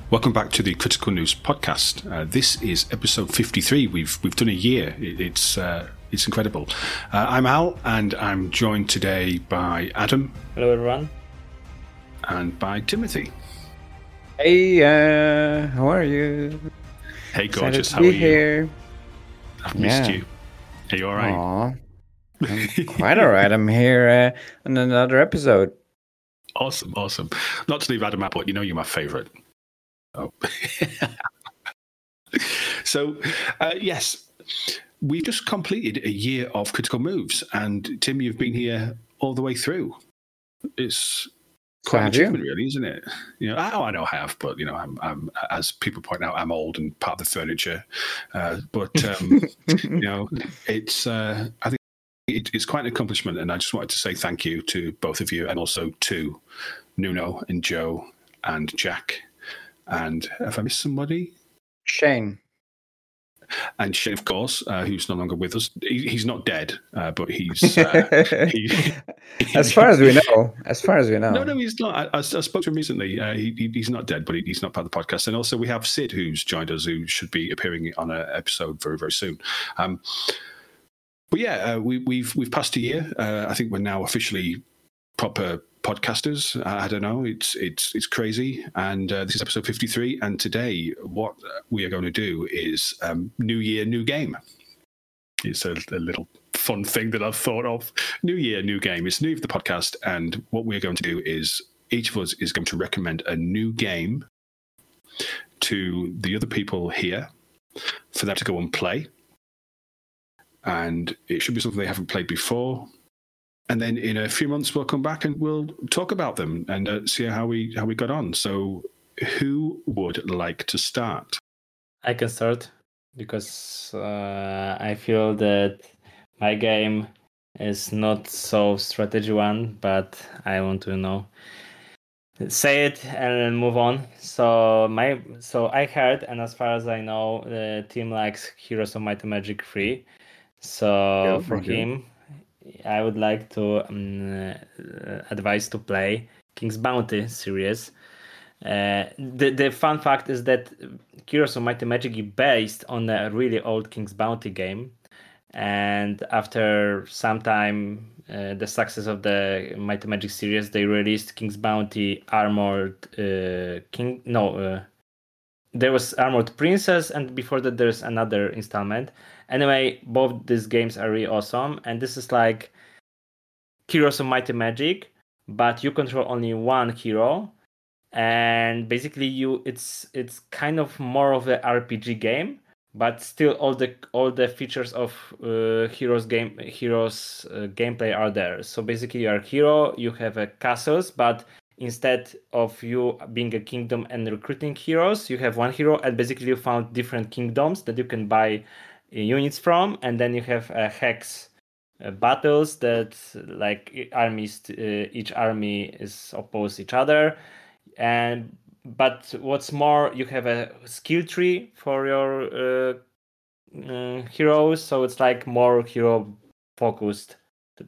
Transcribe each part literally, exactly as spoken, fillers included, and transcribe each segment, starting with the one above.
Welcome back to the Critical News podcast. Uh, this is episode fifty-three. We've we've done a year. It, it's uh, it's incredible. Uh, I'm Al, and I'm joined today by Adam. Hello, everyone. And by Timothy. Hey, uh, how are you? Hey, gorgeous. Excited to How be are you? Here. I've missed Yeah. you. Are you all right? Aw, I'm quite all right. I'm here uh, on another episode. Awesome, awesome. Not to leave Adam out, but you know you're my favourite. Oh. so, uh, yes, we just completed a year of Critical Moves, and Tim, you've been here all the way through. It's quite an have you? achievement, really, isn't it? You know, I, I know I have, but you know, I'm, I'm, as people point out, I'm old and part of the furniture. Uh, but um, you know, it's uh, I think it, it's quite an accomplishment, and I just wanted to say thank you to both of you, and also to Nuno and Joe and Jack. And have I missed somebody? Shane. And Shane, of course, uh, who's no longer with us. He, he's not dead, uh, but he's. Uh, he, as far as we know. As far as we know. No, no, he's not. I, I, I spoke to him recently. Uh, he, he, he's not dead, but he, he's not part of the podcast. And also, we have Sid, who's joined us, who should be appearing on an episode very, very soon. Um, but yeah, uh, we, we've we've passed a year. Uh, I think we're now officially proper podcasters. I don't know. It's it's it's crazy. And uh, this is episode fifty-three. And today, what we are going to do is um, New Year, New Game. It's a, a little fun thing that I've thought of. New Year, New Game. It's new of the podcast. And what we're going to do is each of us is going to recommend a new game to the other people here for them to go and play. And it should be something they haven't played before. And then in a few months, we'll come back and we'll talk about them and uh, see how we how we got on. So who would like to start? I can start because uh, I feel that my game is not so strategy one, but I want to know say it and then move on. So my so I heard, and as far as I know, the team likes Heroes of Might and Magic three. So Yeah, for okay. him, I would like to um, uh, advise to play King's Bounty series. Uh, the the fun fact is that Heroes of Might and Magic is based on a really old King's Bounty game, and after some time, uh, the success of the Might and Magic series, they released King's Bounty Armored uh, King. No, uh, there was Armored Princess, and before that, there's another installment. Anyway, both these games are really awesome, and this is like Heroes of Might and Magic, but you control only one hero, and basically you it's it's kind of more of an R P G game, but still all the all the features of uh, Heroes game Heroes uh, gameplay are there. So basically, you are a hero, you have a castles, but instead of you being a kingdom and recruiting heroes, you have one hero, and basically you found different kingdoms that you can buy units from, and then you have a hex uh, battles that like armies uh, each army is opposed each other, and but what's more, you have a skill tree for your uh, uh, heroes, so it's like more hero focused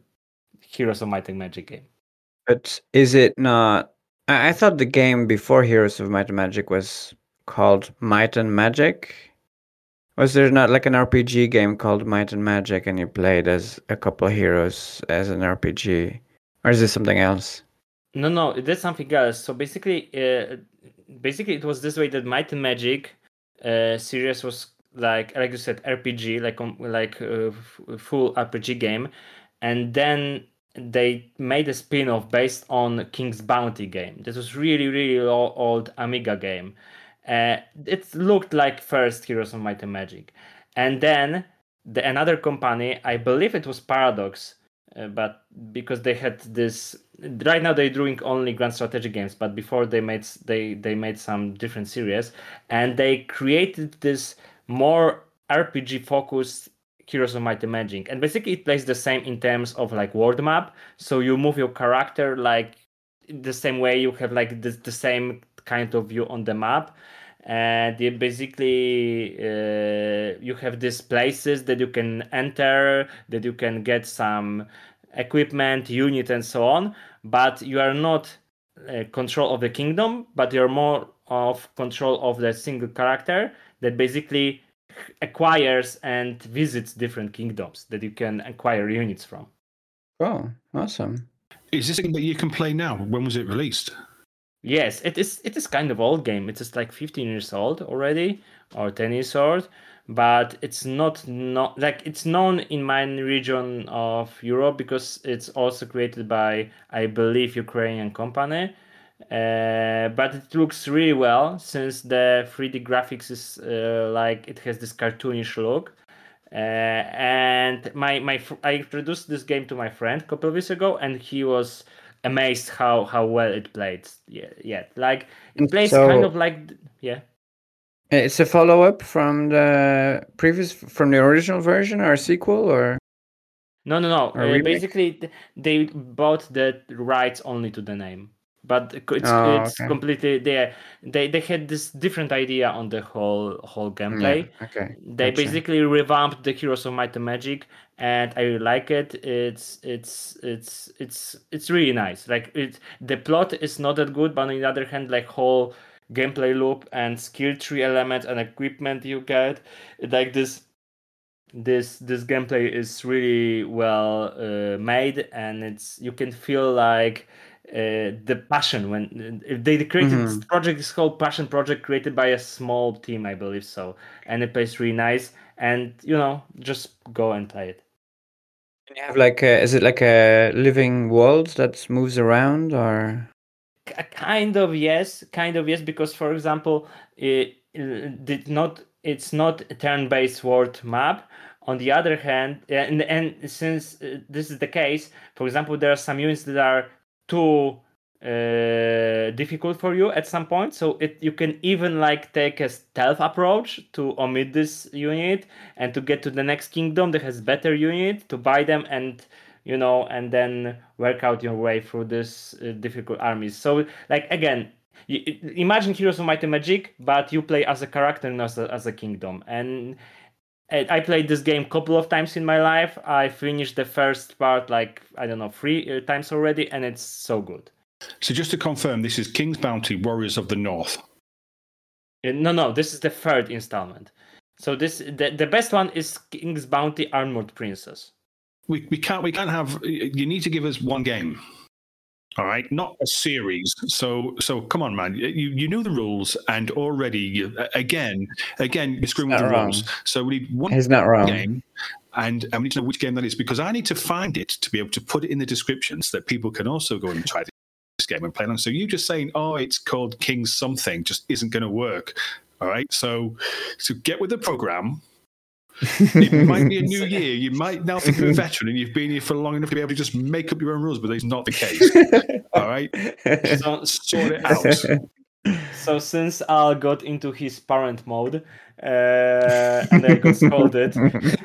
Heroes of Might and Magic game. But is it not? I, I thought the game before Heroes of Might and Magic was called Might and Magic. Was there not like an R P G game called Might and Magic, and you played as a couple of heroes as an R P G, or is this something else? No, no, that's something else. So basically, uh, basically it was this way that Might and Magic uh, series was like, like you said, R P G, like um, like uh, f- full R P G game, and then they made a spin-off based on King's Bounty game. This was really, really old, old Amiga game. Uh, it looked like first Heroes of Might and Magic, and then the another company, I believe it was Paradox, uh, but because they had this, right now they're doing only grand strategy games, but before they made they they made some different series, and they created this more R P G focused Heroes of Might and Magic, and basically it plays the same in terms of like world map. So you move your character like the same way, you have like the, the same kind of view on the map, and you basically uh, you have these places that you can enter, that you can get some equipment, unit, and so on, but you are not uh, control of the kingdom, but you're more of control of the single character that basically acquires and visits different kingdoms that you can acquire units from. Oh, awesome. Is this a game that you can play now? When was it released? Yes, it is. It is kind of old game. It is like fifteen years old already, or ten years old. But it's not not like it's known in my region of Europe because it's also created by, I believe, Ukrainian company. Uh, but it looks really well since the three D graphics is uh, like it has this cartoonish look. Uh, and my my fr- I introduced this game to my friend a couple of weeks ago, and he was amazed how how well it played. Yeah, yeah, like it And plays so- kind of like yeah. It's a follow up from the previous, from the original version, or a sequel, or No, no, no. Or Uh, remake? basically, th- they bought the rights only to the name, but it's Oh, it's okay. completely they they they had this different idea on the whole whole gameplay. Yeah, okay, They gotcha. basically revamped the Heroes of Might and Magic, and I really like it. It's it's it's it's it's really nice. Like it, the plot is not that good, but on the other hand, like whole gameplay loop and skill tree elements and equipment you get, like this this this gameplay is really well uh, made, and it's you can feel like uh, the passion when if they created this Mhm. project is called Passion Project, created by a small team, I believe so, and it plays really nice. And you know, just go and play it. You have like, a, is it like a living world that moves around, or? K- kind of yes, kind of yes, because for example, it, it did not. It's not a turn-based world map. On the other hand, and and since uh, this is the case, for example, there are some units that are too uh, difficult for you at some point. So it you can even like take a stealth approach to omit this unit and to get to the next kingdom that has better unit to buy them and you know, and then work out your way through this uh, difficult armies. So, like again, y- y- imagine Heroes of Might and Magic, but you play as a character, not as a, as a kingdom. And uh, I played this game a couple of times in my life. I finished the first part like I don't know three uh, times already, and it's so good. So just to confirm, this is King's Bounty: Warriors of the North. Uh, no, no, this is the third installment. So this the, the best one is King's Bounty: Armored Princess. We we can't we can't have. You need to give us one game. All right, not a series. So so come on, man. You you knew the rules, and already you, again again you're screwing with not the wrong. rules. So we need one He's not wrong. game, and and we need to know which game that is, because I need to find it to be able to put it in the description so that people can also go and try this game and play along. So you just saying, oh, it's called King something, just isn't going to work. All right, so so get with the program. It might be a new year. You might now think you're a veteran and you've been here for long enough to be able to just make up your own rules, but that's not the case. All right, So, sort it out. So since Al got into his parent mode uh, and I got scolded,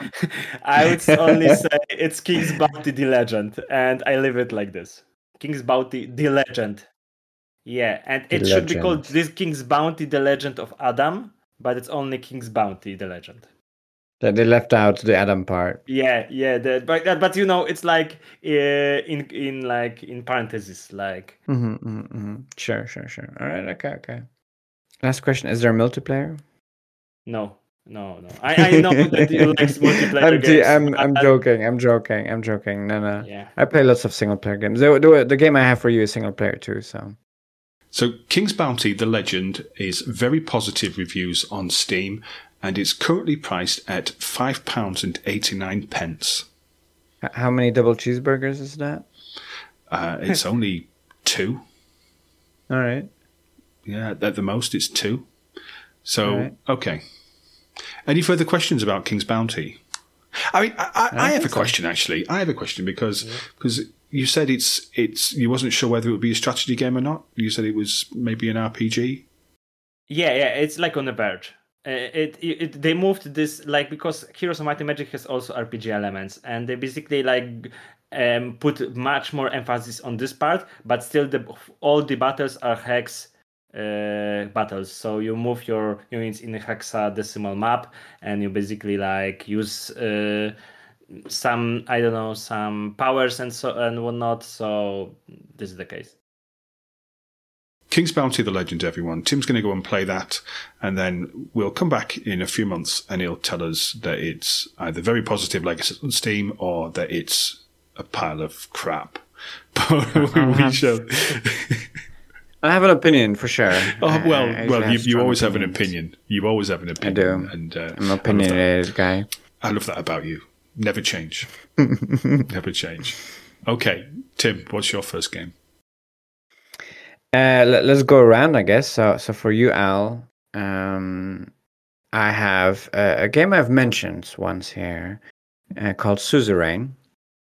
I would only say it's King's Bounty the Legend, and I leave it like this: King's Bounty the Legend. Yeah, and The it should be called Legend. this King's Bounty the Legend of Adam, but it's only King's Bounty the Legend. That they left out the Adam part. Yeah, yeah, the, but but you know, it's like uh, in in like in parentheses, like Mm-hmm, mm-hmm, mm-hmm. Sure, sure, sure. All right, okay, okay. Last question: is there multiplayer? no, no, no. I, I know that you like multiplayer I'm, games. I'm, I'm but- joking. I'm joking. I'm joking. No, no. Yeah. I play lots of single player games. The, the, the game I have for you is single player too. So So King's Bounty: The Legend is very positive reviews on Steam, and it's currently priced at five pounds and eighty nine pence. H- how many double cheeseburgers is that? Uh, it's only two. All right. Yeah, at the most, it's two. So Right. okay. Any further questions about King's Bounty? I mean, I, I, I have a think so. question actually. I have a question because because you said it's it's you wasn't sure whether it would be a strategy game or not. You said it was maybe an R P G. Yeah, yeah, it's like on the verge. Uh, it, it, it they moved this like because Heroes of Might and Magic has also R P G elements, and they basically like um, put much more emphasis on this part, but still the all the battles are hex uh, battles. So you move your units in a hexadecimal map, and you basically like use uh, some I don't know some powers and so and whatnot. So this is the case. King's Bounty: The Legend, everyone. Tim's going to go and play that, and then we'll come back in a few months and he'll tell us that it's either very positive, like it's on Steam, or that it's a pile of crap. But we shall. I have an opinion for sure. Oh well, I, I well, you, you always opinions. have an opinion. You always have an opinion. I do. And uh, I'm an opinionated guy. I love that about you. Never change. Never change. Okay, Tim, what's your first game? Uh, let, let's go around, I guess. So, so for you, Al, um, I have a, a game I've mentioned once here uh, called Suzerain,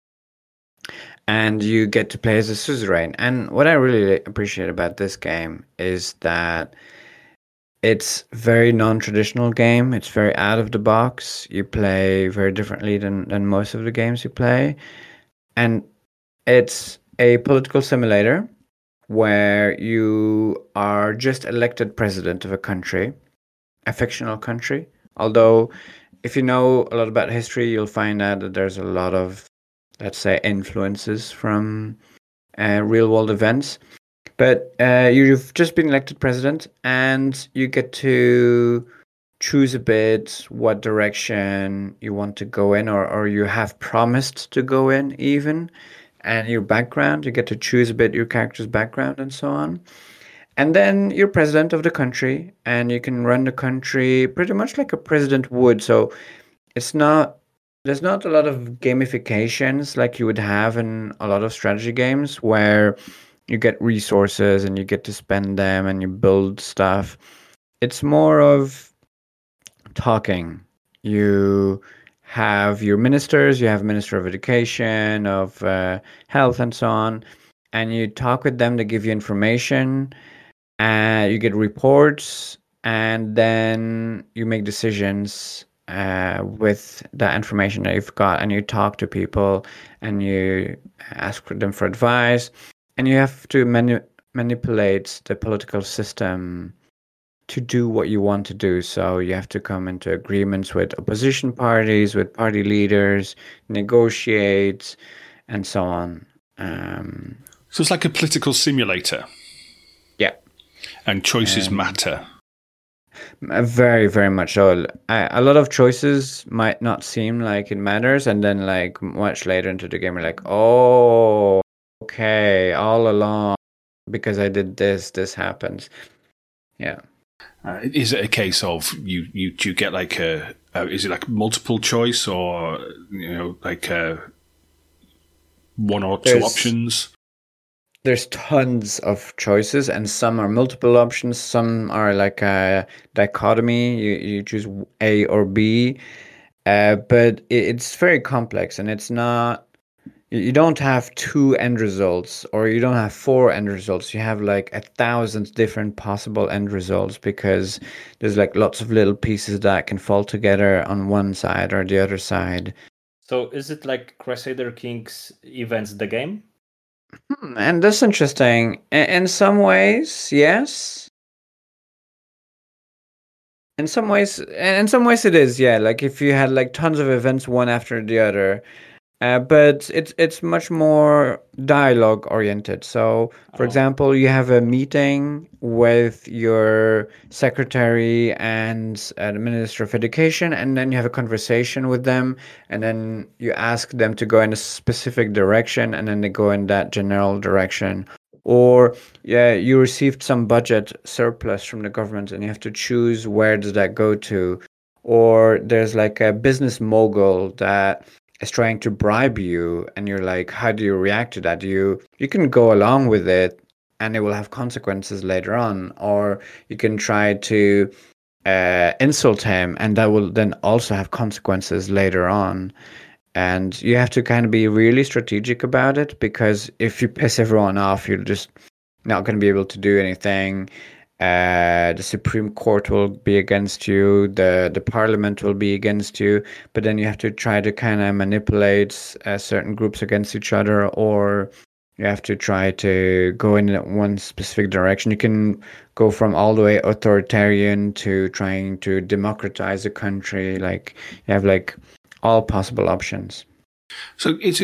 and you get to play as a suzerain. And what I really appreciate about this game is that it's very non-traditional game. It's very out of the box. You play very differently than than most of the games you play, and it's a political simulator where you are just elected president of a country, a fictional country. Although, if you know a lot about history, you'll find out that there's a lot of, let's say, influences from uh, real-world events. But uh, you've just been elected president, and you get to choose a bit what direction you want to go in, or, or you have promised to go in even. And your background, you get to choose a bit your character's background and so on. And then you're president of the country, and you can run the country pretty much like a president would. So it's not, there's not a lot of gamifications like you would have in a lot of strategy games where you get resources and you get to spend them and you build stuff. It's more of talking. You have your ministers, you have Minister of Education, of uh, Health, and so on, and you talk with them to give you information, and you get reports, and then you make decisions uh, with that information that you've got, and you talk to people, and you ask for them for advice, and you have to manu- manipulate the political system to do what you want to do. So you have to come into agreements with opposition parties, with party leaders, negotiate, and so on. Um, so it's like a political simulator. Yeah. And choices um, matter. Very, very much so. I, a lot of choices might not seem like it matters, and then like much later into the game, you're like, oh, okay, all along, because I did this, this happens. Yeah. Uh, is it a case of you, you do you get like a, uh, is it like multiple choice, or, you know, like a one or two There's, options? There's tons of choices, and some are multiple options. Some are like a dichotomy. You, you choose A or B, uh, but it, it's very complex, and it's not, you don't have two end results, or you don't have four end results. You have like a thousand different possible end results, because there's like lots of little pieces that can fall together on one side or the other side. So is it like Crusader Kings events the game? Hmm, and that's interesting. In, in some ways, yes. In some ways, in some ways it is, yeah. Like if you had like tons of events one after the other. Uh, but it's it's much more dialogue oriented. So, for Oh. example, you have a meeting with your secretary and uh, the Minister of Education, and then you have a conversation with them, and then you ask them to go in a specific direction, and then they go in that general direction. Or yeah, you received some budget surplus from the government, and you have to choose where does that go to. Or there's like a business mogul that is trying to bribe you, and you're like, how do you react to that? Do you you can go along with it, and it will have consequences later on, or you can try to uh, insult him, and that will then also have consequences later on. And you have to kind of be really strategic about it, because if you piss everyone off, you're just not going to be able to do anything. Uh, the Supreme Court will be against you, the, the Parliament will be against you, but then you have to try to kind of manipulate uh, certain groups against each other, or you have to try to go in one specific direction. You can go from all the way authoritarian to trying to democratize a country. Like, you have like all possible options. So is it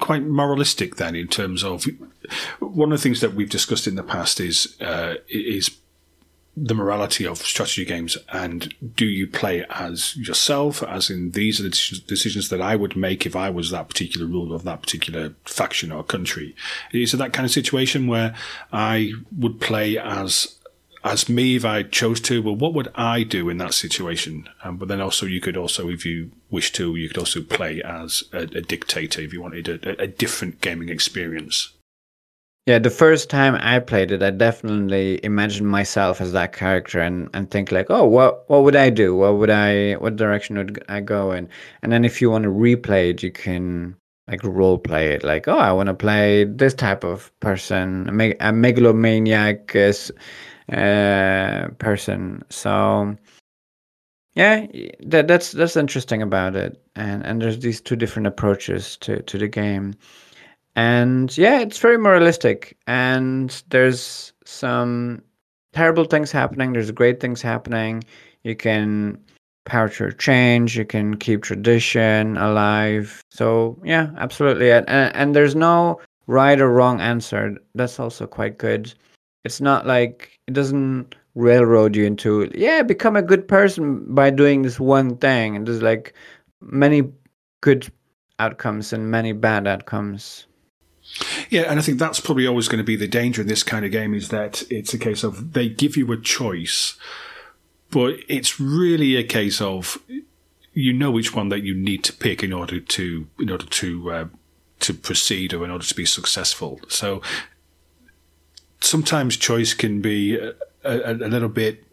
quite moralistic then, in terms of one of the things that we've discussed in the past is uh, is the morality of strategy games, and do you play as yourself, as in these are the decisions that I would make if I was that particular ruler of that particular faction or country? Is it that kind of situation where I would play as as me if I chose to? Well, what would I do in that situation? Um, but then also you could also, if you wish to, you could also play as a, a dictator if you wanted a, a different gaming experience. Yeah, the first time I played it, I definitely imagined myself as that character and, and think like, oh, what what would I do? What would I? What direction would I go in? And then if you want to replay it, you can like role play it. Like, oh, I want to play this type of person, a, meg- a megalomaniac uh, person. So yeah, that that's that's interesting about it. And and there's these two different approaches to to the game. And yeah, it's very moralistic, and there's some terrible things happening. There's great things happening. You can power through change. You can keep tradition alive. So yeah, absolutely. And, and there's no right or wrong answer. That's also quite good. It's not like it doesn't railroad you into, yeah, become a good person by doing this one thing. And there's like many good outcomes and many bad outcomes. Yeah, and I think that's probably always going to be the danger in this kind of game, is that it's a case of they give you a choice, but it's really a case of you know which one that you need to pick in order to in order to uh, to proceed or in order to be successful. So sometimes choice can be a, a, a little bit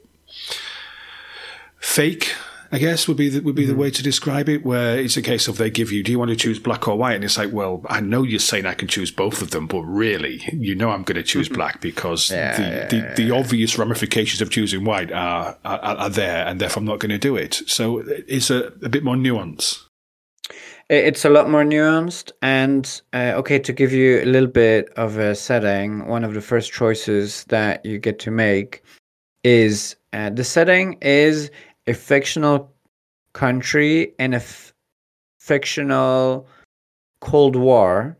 fake, I guess would be the, would be mm-hmm. the way to describe it, where it's a case of they give you, do you want to choose black or white? And it's like, well, I know you're saying I can choose both of them, but really, you know I'm going to choose black because yeah, the, yeah, the, yeah. the obvious ramifications of choosing white are, are, are there, and therefore I'm not going to do it. So it's a, a bit more nuance. It's a lot more nuanced. And uh, okay, to give you a little bit of a setting, one of the first choices that you get to make is uh, the setting is a fictional country in a f- fictional Cold War,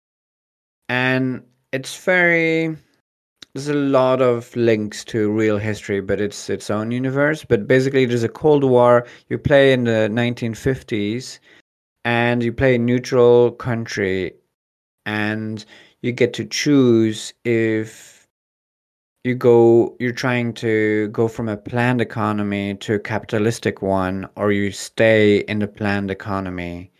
and it's very there's a lot of links to real history, but it's its own universe. But basically there's a Cold War. You play in the nineteen fifties, and you play a neutral country, and you get to choose if you go you're trying to go from a planned economy to a capitalistic one, or you stay in the planned economy.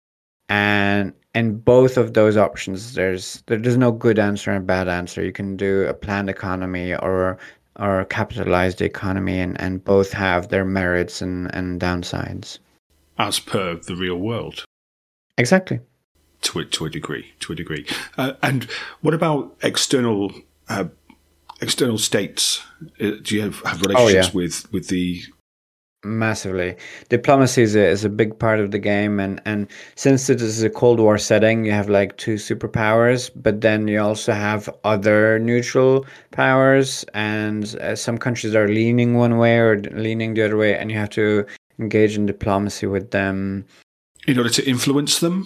And in both of those options, there's there's no good answer and bad answer. You can do a planned economy or or a capitalized economy, and, and both have their merits and, and downsides. As per the real world. Exactly. To a, to a degree, to a degree. Uh, and what about external uh, external states? Uh, do you have, have relationships oh, yeah. with, with the... Massively. Diplomacy is a, is a big part of the game, and, and since it is a Cold War setting, you have like two superpowers, but then you also have other neutral powers, and uh, some countries are leaning one way or leaning the other way, and you have to engage in diplomacy with them. In order to influence them?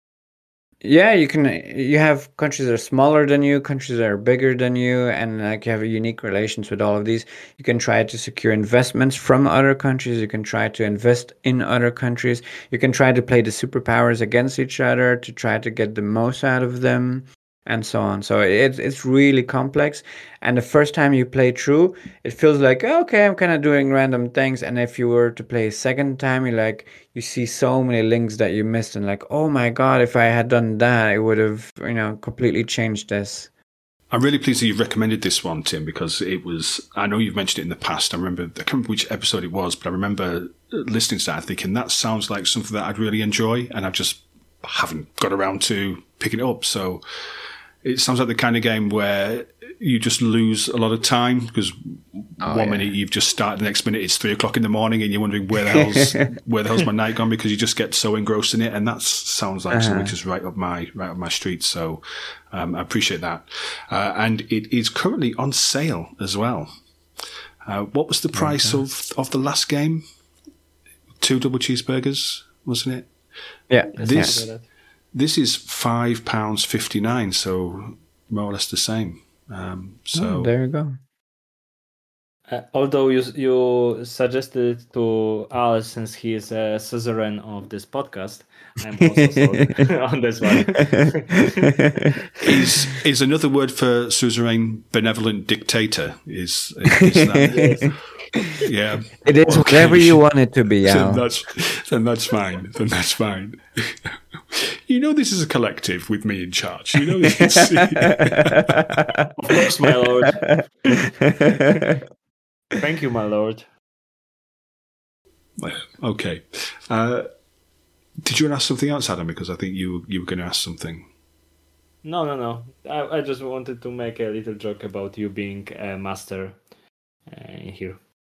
Yeah, you can. You have countries that are smaller than you, countries that are bigger than you, and like you have unique relations with all of these. You can try to secure investments from other countries. You can try to invest in other countries. You can try to play the superpowers against each other to try to get the most out of them, and so on. So it's it's really complex. And the first time you play through, it feels like, okay, I'm kind of doing random things. And if you were to play a second time, you like you see so many links that you missed, and like, oh my god, if I had done that, it would have, you know, completely changed this. I'm really pleased that you've recommended this one, Tim, because it was, I know you've mentioned it in the past. I remember, I can't remember which episode it was, but I remember listening to that and thinking that sounds like something that I'd really enjoy, and I just haven't got around to picking it up. So it sounds like the kind of game where you just lose a lot of time, because oh, one yeah. minute you've just started, the next minute it's three o'clock in the morning, and you're wondering where the hell's where the hell's my night gone, because you just get so engrossed in it. And that sounds like uh-huh. something just right up my right up my street. So um, I appreciate that. Uh, and it is currently on sale as well. Uh, what was the price okay. of of the last game? Two double cheeseburgers, wasn't it? Yeah. This. This is five pounds fifty nine, so more or less the same. Um, so Oh, there you go. Uh, although you you suggested to Al, since he is a suzerain of this podcast, I'm also sold on this one. is is another word for suzerain benevolent dictator? Is, is that? Yes. Yeah, It is Okay. whatever you want it to be, Then Al. that's then that's fine. Then that's fine. You know, this is a collective with me in charge. You know, this. Of course, my lord. Thank you, my lord. Okay. Uh, did you want to ask something else, Adam? Because I think you you were going to ask something. No, no, no. I, I just wanted to make a little joke about you being a master uh, in here.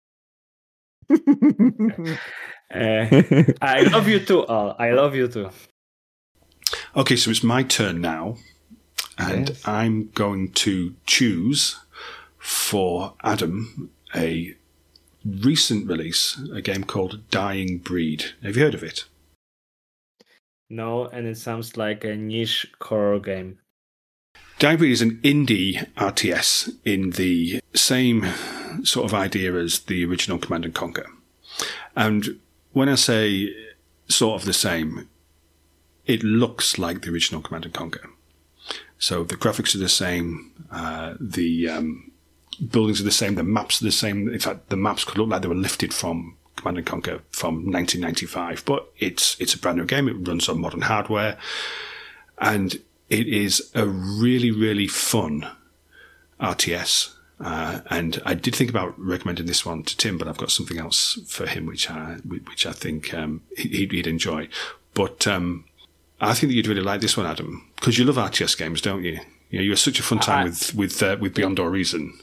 Uh, I love you too, Al. I love you too. Okay, so it's my turn now, and Yes. I'm going to choose for Adam a recent release, a game called Dying Breed. Have you heard of it? No, and it sounds like a niche horror game. Dying Breed is an indie R T S in the same sort of idea as the original Command and Conquer. And when I say sort of the same, it looks like the original Command and Conquer. So the graphics are the same, uh, the um, buildings are the same, the maps are the same. In fact, the maps could look like they were lifted from Command and Conquer from nineteen ninety-five, but it's it's a brand new game. It runs on modern hardware, and it is a really, really fun R T S. Uh, and I did think about recommending this one to Tim, but I've got something else for him, which I which I think um, he'd, he'd enjoy. But um, I think that you'd really like this one, Adam, because you love R T S games, don't you? You know, you had such a fun time I- with with uh, with Beyond All Reason.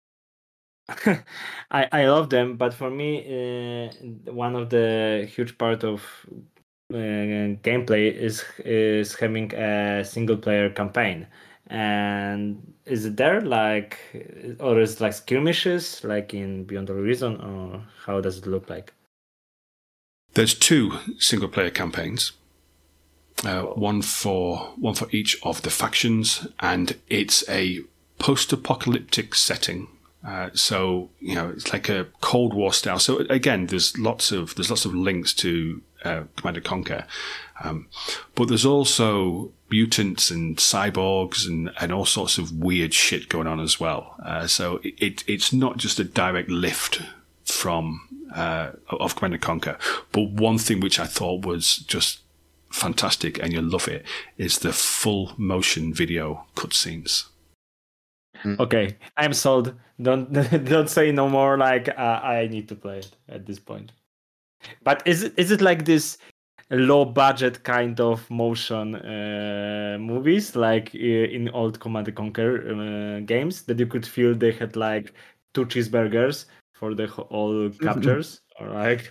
I, I love them, but for me, uh, one of the huge part of uh, gameplay is is having a single player campaign. And is it there like, or is it like skirmishes like in Beyond All Reason, or how does it look like? There's two single player campaigns, uh, one for one for each of the factions, and it's a post apocalyptic setting. Uh, so you know it's like a Cold War style. So again, there's lots of there's lots of links to uh, Command and Conquer, um, but there's also mutants and cyborgs and, and all sorts of weird shit going on as well. Uh, so it, it it's not just a direct lift from uh, of Command and Conquer, but one thing which I thought was just fantastic, and you'll love it, is the full motion video cutscenes. Okay, I'm sold. Don't don't say no more. Like uh, I need to play it at this point. But is it is it like this low budget kind of motion uh, movies, like uh, in old Command and Conquer uh, games, that you could feel they had like two cheeseburgers for the whole all captures, or like?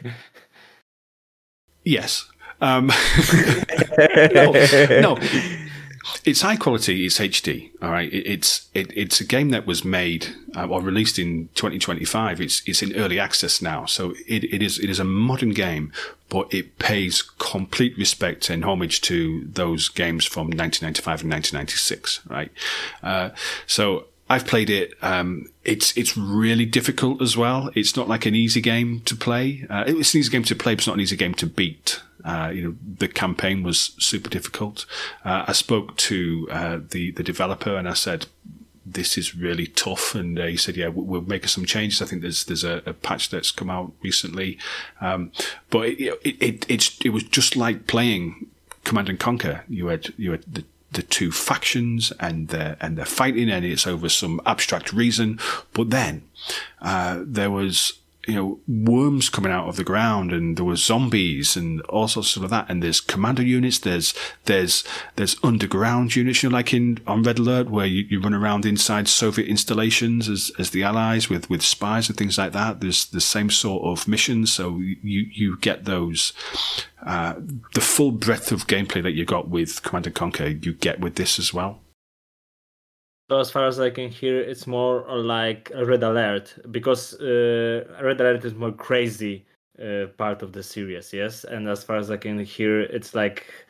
Yes. Um, no, no. It's high quality. It's H D. All right. It, it's it, it's a game that was made uh, or released in twenty twenty-five. It's it's in early access now, so it, it is it is a modern game, but it pays complete respect and homage to those games from nineteen ninety-five and nineteen ninety-six. Right. Uh, so. I've played it. Um, it's it's really difficult as well. It's not like an easy game to play. Uh, it's an easy game to play, but it's not an easy game to beat. Uh, you know, the campaign was super difficult. Uh, I spoke to uh, the the developer and I said, "This is really tough." And uh, he said, "Yeah, we're making some changes. I think there's there's a, a patch that's come out recently, um, but it, it it it's it was just like playing Command and Conquer. You had you had the the two factions and they're, and they're fighting, and it's over some abstract reason. But then, uh, there was, you know, worms coming out of the ground, and there was zombies and all sorts of that. And there's commando units. There's, there's, there's underground units, you know, like in, on Red Alert, where you, you run around inside Soviet installations as, as the allies with, with spies and things like that. There's the same sort of missions. So you, you get those, Uh, the full breadth of gameplay that you got with Command and Conquer, you get with this as well. So as far as I can hear, it's more like a Red Alert, because uh, Red Alert is more crazy uh, part of the series, yes. And as far as I can hear, it's like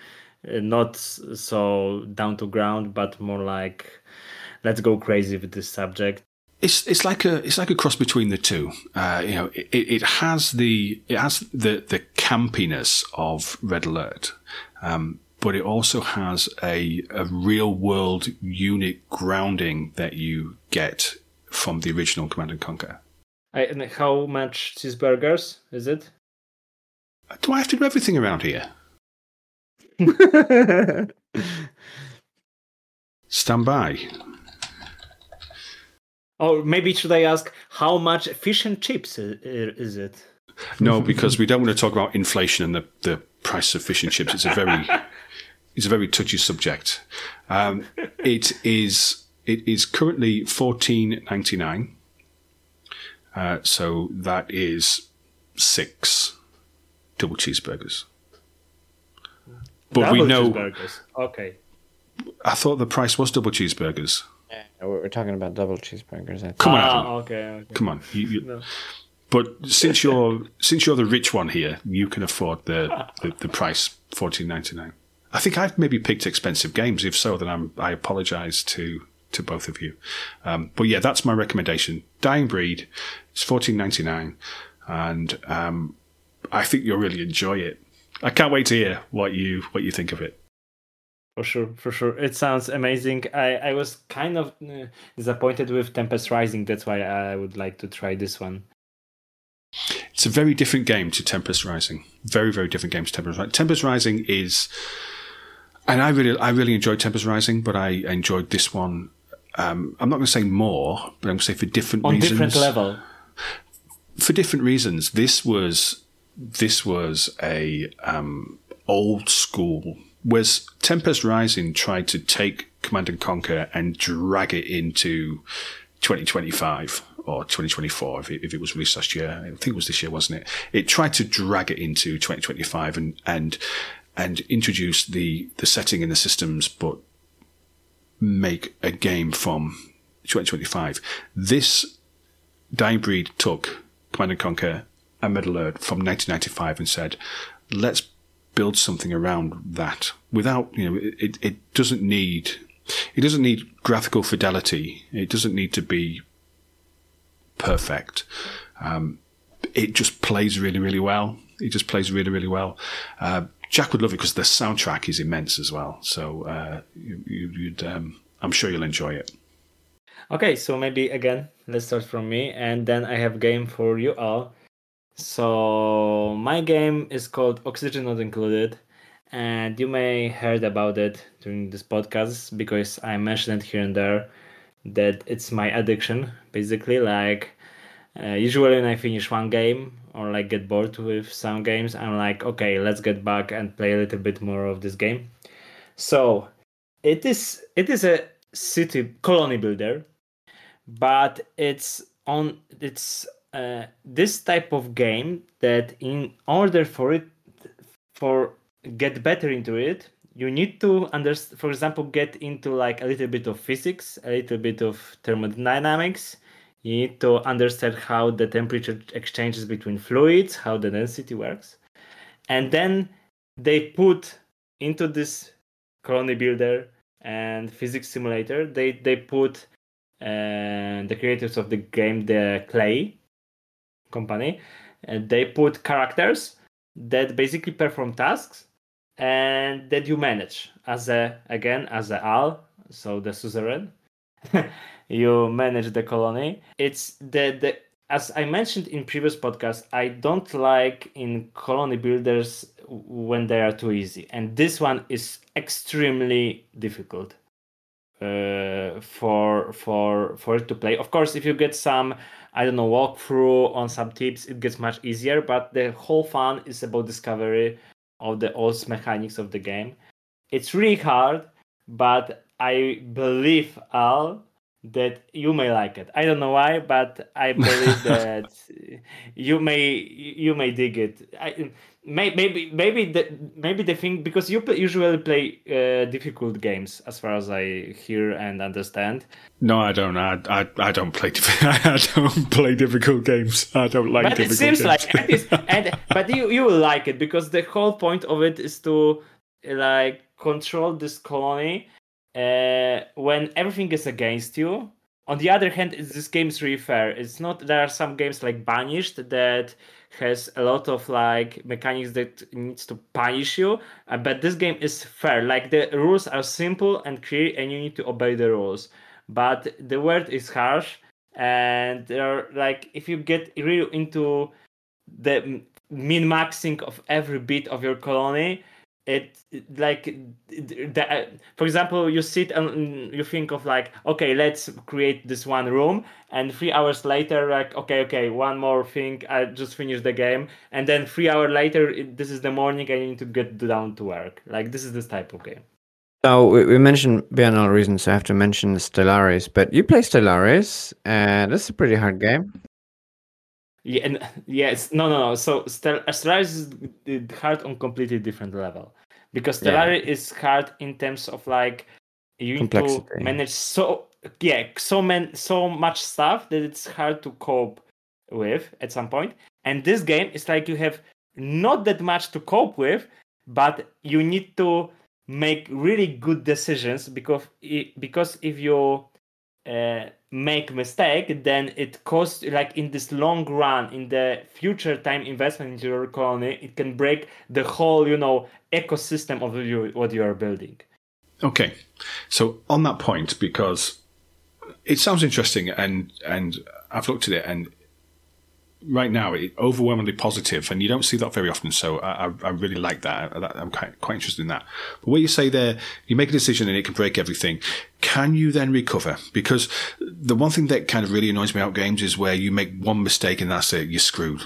uh, not so down to ground, but more like let's go crazy with this subject. It's it's like a it's like a cross between the two. Uh, you know, it, it has the it has the the campiness of Red Alert, um, but it also has a a real world unique grounding that you get from the original Command and Conquer. I, and how much cheeseburgers is it? Do I have to do everything around here? Stand by. Or maybe should I ask how much fish and chips is it? No, because we don't want to talk about inflation and the, the price of fish and chips. It's a very it's a very touchy subject. Um, it is it is currently fourteen ninety-nine. Uh, so that is six double cheeseburgers. But double we know. Cheeseburgers. Okay. I thought the price was double cheeseburgers. Yeah, we're talking about double cheeseburgers. I think. Come on, ah, Adam. okay, okay. Come on. You, you, No. But since you're since you're the rich one here, you can afford the, the, the price fourteen ninety-nine. I think I've maybe picked expensive games. If so, then I'm, I apologise to to both of you. Um, but yeah, that's my recommendation. Dying Breed. It's fourteen ninety-nine, and um, I think you'll really enjoy it. I can't wait to hear what you what you think of it. For sure, for sure. It sounds amazing. I, I was kind of uh, disappointed with Tempest Rising. That's why I would like to try this one. It's a very different game to Tempest Rising. Very, very different game to Tempest Rising. Tempest Rising is, and I really, I really enjoyed Tempest Rising, but I enjoyed this one. Um, I'm not going to say more, but I'm going to say for different On reasons. On different level. For different reasons. This was, this was a um, old school. Whereas Tempest Rising tried to take Command and Conquer and drag it into twenty twenty-five or twenty twenty-four, if it, if it was released last year. I think it was this year, wasn't it? It tried to drag it into twenty twenty-five and and and introduce the, the setting and the systems, but make a game from twenty twenty-five. This Dying Breed took Command and Conquer and Red Alert from nineteen ninety-five and said, let's build something around that without, you know, it, it doesn't need, it doesn't need graphical fidelity. It doesn't need to be perfect. Um, it just plays really, really well. It just plays really, really well. Uh, Jack would love it because the soundtrack is immense as well. So uh, you, you'd, um, I'm sure you'll enjoy it. Okay, so maybe again, let's start from me, and then I have a game for you all. So my game is called Oxygen Not Included, and you may heard about it during this podcast because I mentioned it here and there that it's my addiction, basically. Like uh, usually when I finish one game or like get bored with some games, I'm like, okay, let's get back and play a little bit more of this game. So it is it is a city colony builder, but it's on it's uh, this type of game that in order for it for get better into it, you need to understand, for example, get into like a little bit of physics, a little bit of thermodynamics. You need to understand how the temperature exchanges between fluids, how the density works. And then they put into this colony builder and physics simulator, they, they put uh, the creators of the game, the Clay company, and they put characters that basically perform tasks and that you manage as a, again, as a Al, so the suzerain. You manage the colony. It's the, the as I mentioned in previous podcasts, I don't like in colony builders when they are too easy, and this one is extremely difficult uh, for for for it to play. Of course, if you get some, I don't know, walkthrough on some tips, it gets much easier. But the whole fun is about discovery of the old mechanics of the game. It's really hard, but I believe, Al, that you may like it. I don't know why, but I believe that you may you may dig it. I, may, maybe maybe the maybe the thing, because you usually play uh, difficult games, as far as I hear and understand. No, I don't. I I, I don't play. I don't play difficult games. I don't like but difficult it seems games. like it is, and but you you will like it because the whole point of it is to like control this colony uh, when everything is against you. On the other hand, it's, this game is really fair. It's not. There are some games like Banished that has a lot of like mechanics that needs to punish you, uh, but this game is fair. Like the rules are simple and clear, and you need to obey the rules. But the world is harsh, and there are like if you get really into the min maxing of every bit of your colony. It like the, for example, you sit and you think of like, okay, let's create this one room, and three hours later, like, okay, okay, one more thing, I just finished the game, and then three hours later, it, this is the morning, and you need to get down to work. Like this is this type of game. So we, we mentioned Beyond All Reasons, so I have to mention Stellaris. But you play Stellaris, and it's a pretty hard game. Yeah, and yes, no, no, no. So Stel- Stellaris is hard on completely different level because Stellaris yeah. is hard in terms of like you need to manage so yeah so man so much stuff that it's hard to cope with at some point. And this game is like you have not that much to cope with, but you need to make really good decisions because because if you uh, make mistake, then it costs like in this long run, in the future time investment into your colony, it can break the whole, you know, ecosystem of you, what you are building. Okay, so on that point, because it sounds interesting, and and I've looked at it, and right now it's overwhelmingly positive, and you don't see that very often. So I, I really like that. I'm quite quite interested in that. But what you say there, you make a decision and it can break everything. Can you then recover? Because the one thing that kind of really annoys me about games is where you make one mistake and that's it, you're screwed.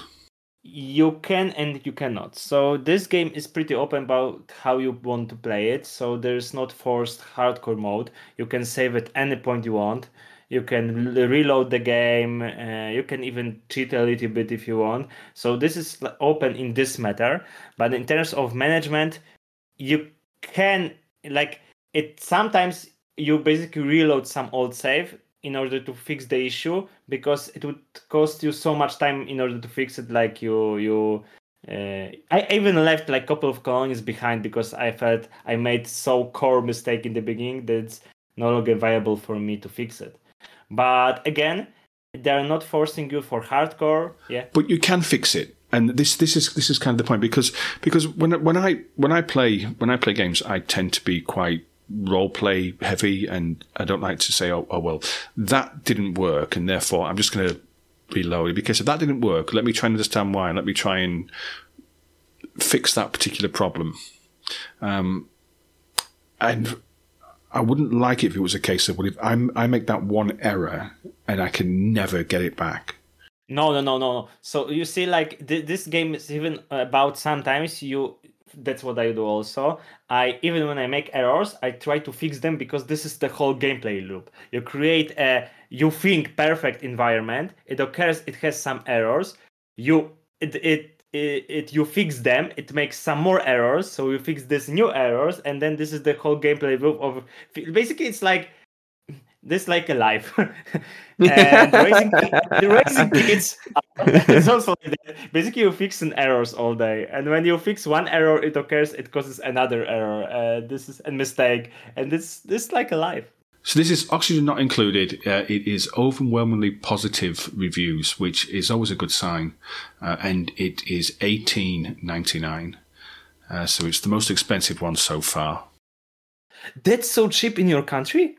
You can and you cannot. So this game is pretty open about how you want to play it. So there's not forced hardcore mode. You can save at any point you want. You can reload the game. Uh, you can even cheat a little bit if you want. So this is open in this matter. But in terms of management, you can like it. Sometimes you basically reload some old save in order to fix the issue because it would cost you so much time in order to fix it. Like you, you. Uh, I even left like a couple of colonies behind because I felt I made so core mistake in the beginning that it's no longer viable for me to fix it. But again, they're not forcing you for hardcore. Yeah, but you can fix it, and this this is this is kind of the point because because when when I when I play when I play games, I tend to be quite role play heavy, and I don't like to say, oh, oh well, that didn't work, and therefore I'm just going to reload it because if that didn't work, let me try and understand why, and let me try and fix that particular problem. Um, and I wouldn't like it if it was a case of, well, if I'm, I make that one error and I can never get it back. No, no, no, no, no. So you see, like, th- this game is even about sometimes you, that's what I do also. I, even when I make errors, I try to fix them because this is the whole gameplay loop. You create a, you think perfect environment. It occurs, it has some errors. You, it, it, It, it you fix them, it makes some more errors, so you fix these new errors, and then this is the whole gameplay loop of basically it's like this like a life. And raising, raising kids it's also like that. Basically you fix an errors all day, and when you fix one error it occurs, it causes another error. Uh, this is a mistake, and this this like a life. So this is Oxygen Not Included. Uh, it is overwhelmingly positive reviews, which is always a good sign. Uh, and it is eighteen ninety-nine. Uh, so it's the most expensive one so far. That's so cheap in your country?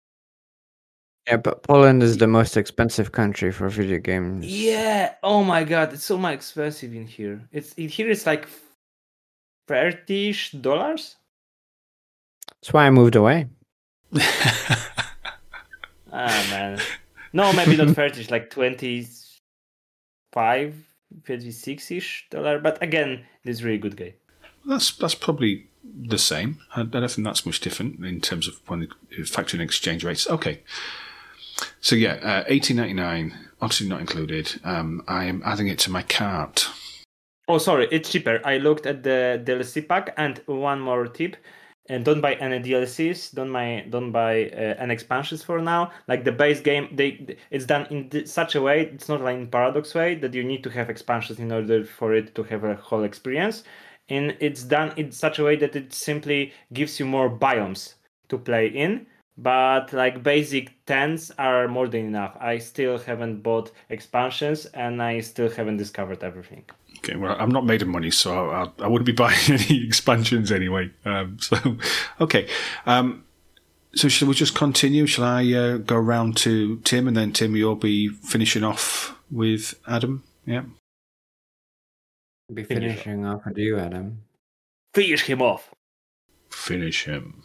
Yeah, but Poland is the most expensive country for video games. Yeah. Oh my god, it's so much expensive in here. It's in here it's like thirty-ish dollars. That's why I moved away. Ah man, no, maybe not thirty, like twenty-five, twenty-six-ish dollar. But again, this is really good game. That's that's probably the same. I, I don't think that's much different in terms of when factoring exchange rates. Okay, so yeah, uh, eighteen ninety-nine, Oxygen Not Included. Um, I am adding it to my cart. Oh, sorry, it's cheaper. I looked at the D L C pack, and one more tip. And don't buy any D L Cs. Don't buy don't buy uh, any expansions for now. Like the base game, they it's done in th- such a way. It's not like in Paradox way that you need to have expansions in order for it to have a whole experience. and it's done in such a way that it simply gives you more biomes to play in. But like basic tens are more than enough. I still haven't bought expansions, and I still haven't discovered everything. Okay, well, I'm not made of money, so I, I wouldn't be buying any expansions anyway. Um, so, okay. Um, so shall we just continue? Shall I uh, go around to Tim, and then Tim, you'll be finishing off with Adam? Yeah. Be finishing off with you, Adam. Finish him off. Finish him.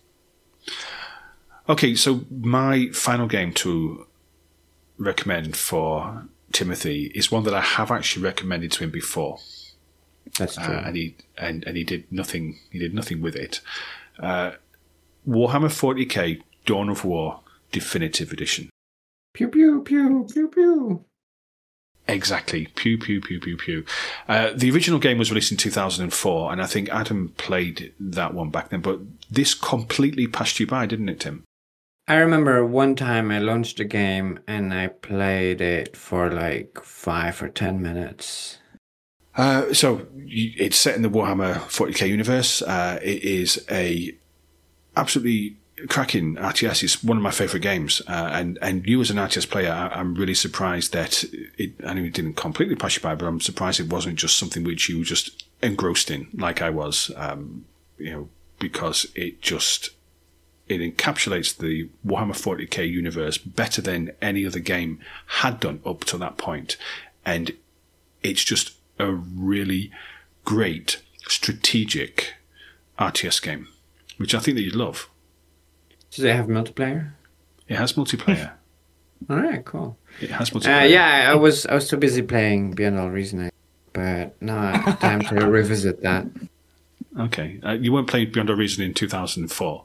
Okay, so my final game to recommend for Timothy is one that I have actually recommended to him before. That's true, uh, and he and, and he did nothing. He did nothing with it. Uh, Warhammer forty K: Dawn of War Definitive Edition. Pew pew pew pew pew. Exactly. Pew, pew, pew, pew, pew. Uh, the original game was released in two thousand four, and I think Adam played that one back then, but this completely passed you by, didn't it, Tim? I remember one time I launched a game and I played it for like five or ten minutes. Uh, so it's set in the Warhammer forty K universe. Uh, it is a absolutely cracking R T S. It's one of my favourite games, uh, and and you as an R T S player, I, I'm really surprised that it. I know it didn't completely pass you by, but I'm surprised it wasn't just something which you just engrossed in, like I was. Um, you know, because it just it encapsulates the Warhammer forty K universe better than any other game had done up to that point, and it's just a really great strategic R T S game, which I think that you'd love. Do they have multiplayer? It has multiplayer. All right, cool. It has multiplayer. Uh, yeah, I was I was too busy playing Beyond All Reasoning, but now it's time to revisit that. Okay, uh, you weren't playing Beyond All Reason in two thousand four.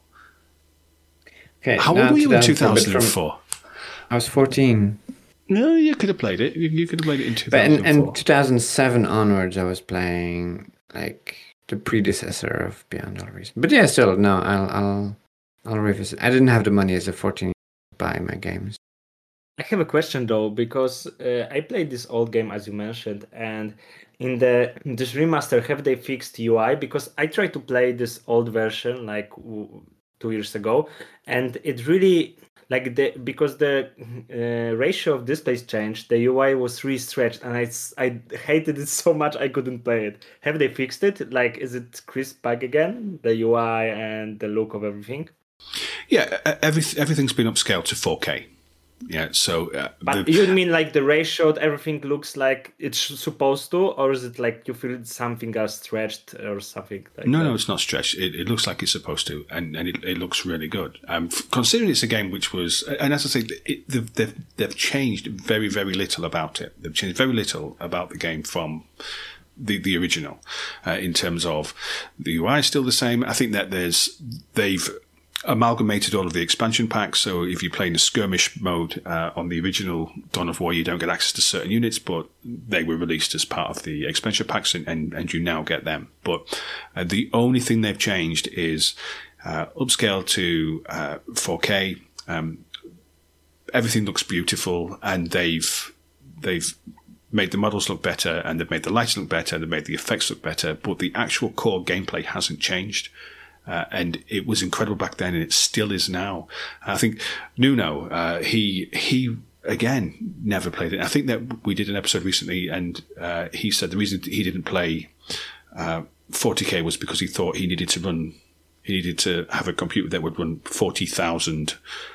Okay, how old were you in two thousand four? I was fourteen. No, you could have played it. You, you could have played it in two But thousand four. in, in two thousand seven onwards, I was playing like the predecessor of Beyond All Reason. But yeah, still, no, I'll I'll I'll revisit. I didn't have the money as a fourteen to buy my games. I have a question though, because uh, I played this old game as you mentioned, and in the in this remaster, have they fixed U I? Because I tried to play this old version like w- two years ago, and it really like the because the uh, ratio of displays changed, the U I was really stretched, and I I hated it so much I couldn't play it. Have they fixed it? Like, is it crisp back again? The U I and the look of everything? Yeah, every, everything's been upscaled to four K. Yeah, so... Uh, but the, you mean like the ratio, everything looks like it's supposed to, or is it like you feel something got stretched or something like no, that? No, it's not stretched. It, it looks like it's supposed to, and, and it, it looks really good. Um, considering it's a game which was... And as I say, it, they've, they've changed very, very little about it. They've changed very little about the game from the, the original uh, in terms of the U I is still the same. I think that there's... They've... amalgamated all of the expansion packs, so if you play in a skirmish mode uh, on the original Dawn of War, you don't get access to certain units, but they were released as part of the expansion packs, and, and, and you now get them. But uh, the only thing they've changed is uh, upscale to uh, four K. Um, everything looks beautiful, and they've they've made the models look better, and they've made the lights look better, and they've made the effects look better, but the actual core gameplay hasn't changed. Uh, and it was incredible back then, and it still is now. I think Nuno, uh, he he again never played it. I think that we did an episode recently, and uh, he said the reason he didn't play uh, forty K was because he thought he needed to run, he needed to have a computer that would run forty thousand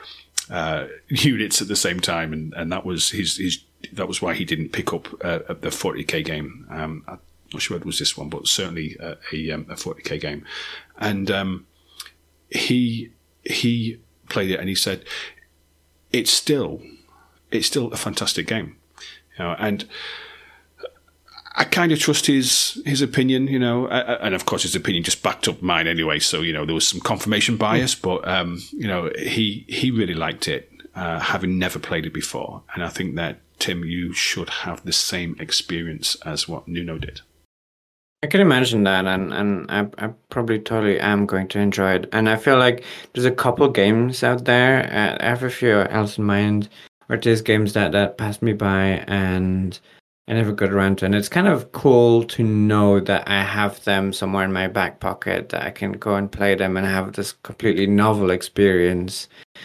uh, units at the same time, and, and that was his, his that was why he didn't pick up uh, the forty K game. Um, I'm not sure it was this one, but certainly uh, a, um, a forty K game. And um, he he played it, and he said it's still it's still a fantastic game, you know. And I kind of trust his his opinion, you know. And of course, his opinion just backed up mine anyway. So you know, there was some confirmation bias, but um, you know, he he really liked it, uh, having never played it before. And I think that Tim, you should have the same experience as what Nuno did. I can imagine that, and, and I, I probably totally am going to enjoy it. And I feel like there's a couple games out there. Uh, I have a few else in mind, or there's games that, that passed me by, and I never got around to, and it's kind of cool to know that I have them somewhere in my back pocket that I can go and play them and have this completely novel experience.